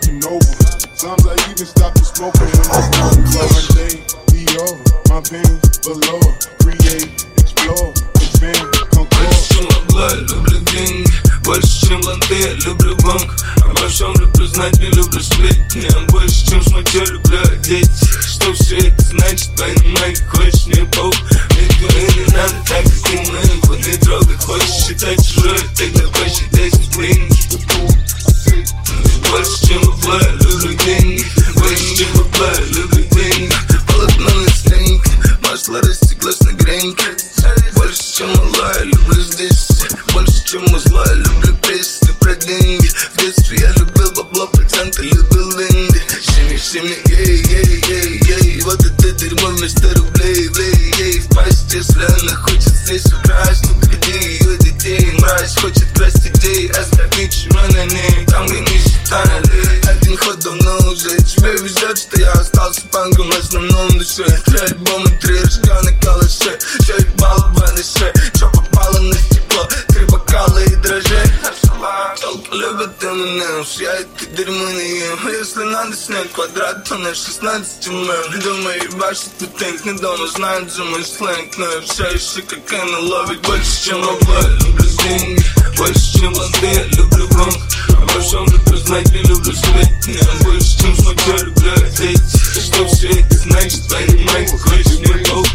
taking over. Sometimes I even stop the smoking when I start to cry. My day be over, my pain below. Create, explore, expand, concord. Больше, чем бабла, люблю деньги. Больше, чем ланты, люблю банк. Обо всем люблю знать, не люблю сплетни. Больше, чем шматье, люблю одеть. Что все это значит, понимай, как хочешь, мне похуй. Мне говорят, не надо так, как умный. Вот не трогай, хочешь считать чужое, тогда посчитай с деньги. Больше, чем бабла, люблю деньги. Больше, чем бабла, люблю деньги. Полотно на стенке, масло растеклось на гренке. Больше, чем малая, люблю здесь. Больше, чем узла, люблю песни про деньги. В детстве я любил бабло, проценты любил деньги. Шими, ей, ей, ей, ей. Вот это дерьмо вместо рублей, влей, ей. В пасть, если она хочет здесь украсть. Ну где ее детей, мразь хочет красть идеи. Оставь ничего на ней, там где нищета налей. Один ход давно уже, тебе везет, что я остался панком в основном душе. 3 альбома, 3 рожка на калаше. Чё ебало в НШ, чё попало на стекло. 3 бокала и дрожжей. Толпа любит M&M's, я это дерьмо не ем. Если надо снять квадрат, то на 16 мм. Думаю, ебашит путинг, не дома знают за мой сленг. Но я все еще как она ловит. Больше, чем бабла, люблю деньги. Больше, чем ланты, люблю банк. Обо всем люблю знать, не люблю сплетни. Больше, чем шматье, люблю одеть. Что все это значит, понимай, как хочешь, мне похуй.